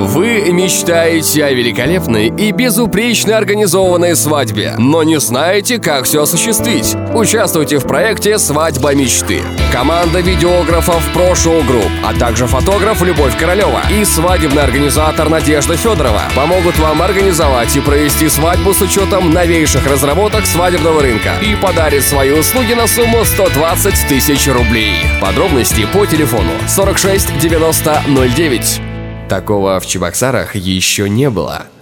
Вы мечтаете о великолепной и безупречно организованной свадьбе, но не знаете, как все осуществить? Участвуйте в проекте «Свадьба мечты». Команда видеографов Pro Show Group, а также фотограф Любовь Королева и свадебный организатор Надежда Федорова помогут вам организовать и провести свадьбу с учетом новейших разработок свадебного рынка и подарят свои услуги на сумму 120 тысяч рублей. Подробности по телефону 46 90 09. Такого в Чебоксарах еще не было.